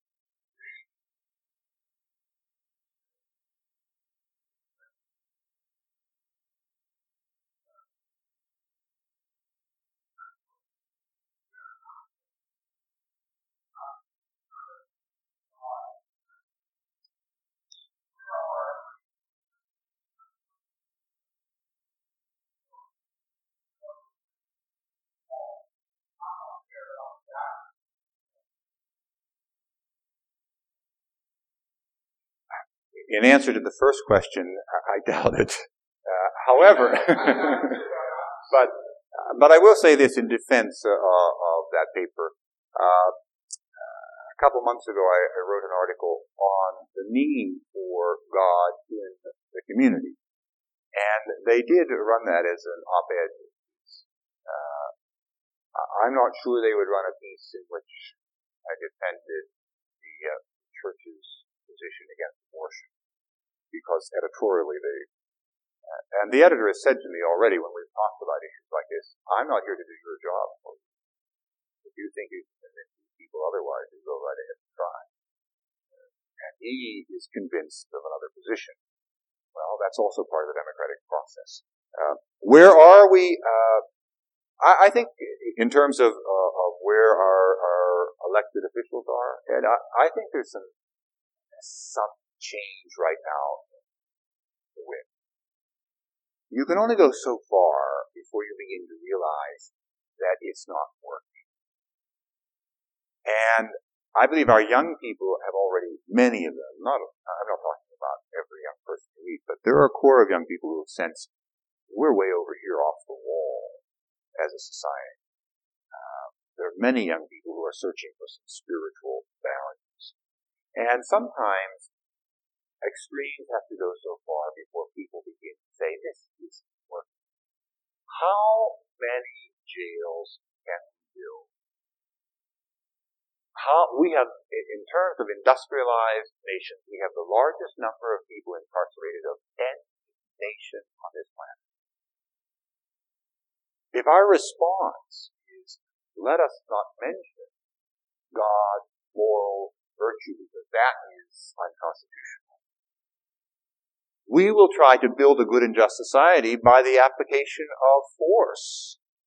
In answer to the first question, I doubt it. Uh, however, but but I will say this in defense uh, of that paper. Uh, a couple months ago, I, I wrote an article on the need for God in the community, and they did run that as an op-ed piece. Uh, I'm not sure they would run a piece in which I defended the uh, church's position against abortion, because editorially they, uh, and the editor has said to me already when we've talked about issues like this, I'm not here to do your job for you. If you think you can convince people otherwise, you go right ahead and try. Uh, and he is convinced of another position. Well, that's also part of the democratic process. Uh, where are we? Uh, I, I think in terms of, uh, of where our, our elected officials are, and I, I think there's some some change right now in the wind. You can only go so far before you begin to realize that it's not working. And I believe our young people have already, many of them, not, I'm not talking about every young person you meet, but there are a core of young people who have sensed we're way over here off the wall as a society. Uh, there are many young people who are searching for some spiritual values. And sometimes extremes have to go so far before people begin to say, this isn't working. How many jails can we build? How, we have, in terms of industrialized nations, we have the largest number of people incarcerated of any nation on this planet. If our response is, let us not mention God, moral, virtue, because that is unconstitutional, we will try to build a good and just society by the application of force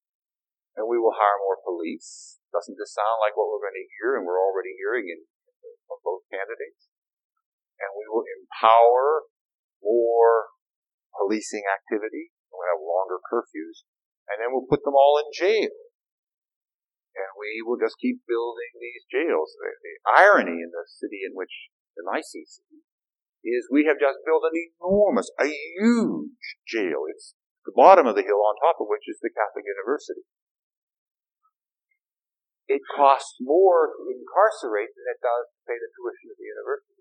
and we will hire more police. Doesn't this sound like what we're going to hear, and we're already hearing in, from both candidates? And we will empower more policing activity. We'll have longer curfews, and then we'll put them all in jail. And we will just keep building these jails. The, the irony in the city in which, in my city, is we have just built an enormous, a huge jail. It's the bottom of the hill on top of which is the Catholic University. It costs more to incarcerate than it does to pay the tuition of the university.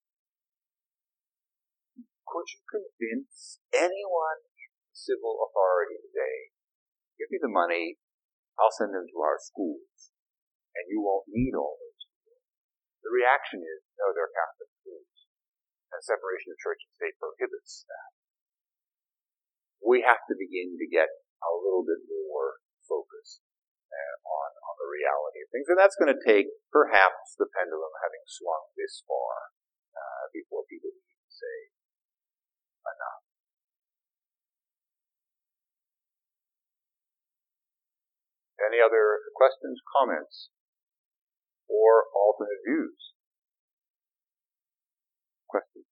Could you convince anyone in civil authority today, give me the money, I'll send them to our schools, and you won't need all those schools? The reaction is, no, they're Catholic schools. And separation of church and state prohibits that. We have to begin to get a little bit more focused uh, on, on the reality of things. And that's going to take, perhaps, the pendulum having swung this far uh, before people can say enough. Any other questions, comments, or alternate views? Questions?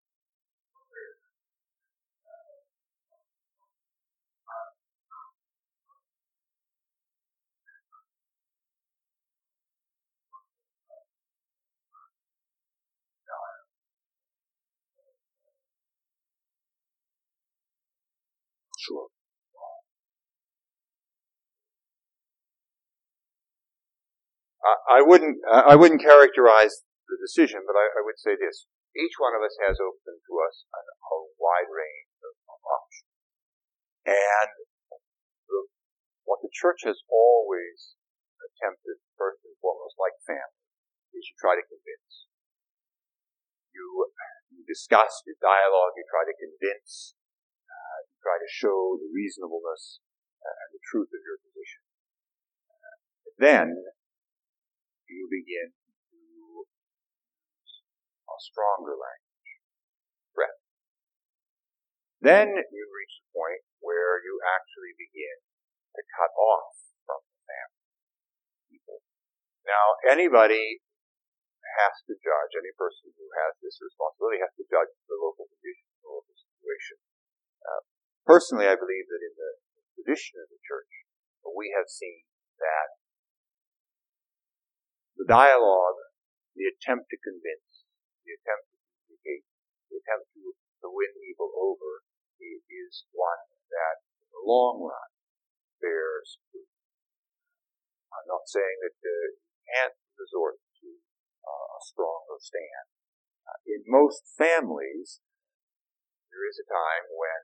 Sure. I wouldn't, I wouldn't characterize the decision, but I, I would say this. Each one of us has open to us a, a wide range of, of options. And the, what the church has always attempted, first and foremost, like family, is you try to convince. You, you discuss, you dialogue, you try to convince, uh, you try to show the reasonableness uh, and the truth of your position. Uh, then, you begin to use a stronger language, threat. Then you reach the point where you actually begin to cut off from the family people. Now, anybody has to judge, any person who has this responsibility has to judge the local condition, the local situation. Uh, personally, I believe that in the tradition of the church, we have seen that the dialogue, the attempt to convince, the attempt to communicate, the attempt to, to win people over is one that, in the long run, bears fruit. I'm not saying that uh, you can't resort to uh, a stronger stand. Uh, in most families, there is a time when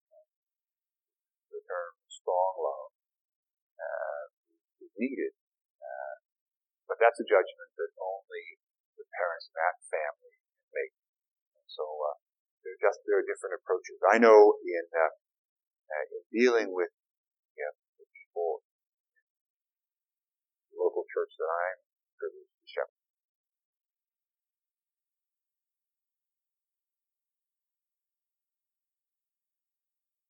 the term strong love uh, is needed. Uh, But that's a judgment that only the parents in that family can make. And so uh, there just there are different approaches. I know in uh, uh, in dealing with you know, the people in the local church that I'm privileged to shepherd,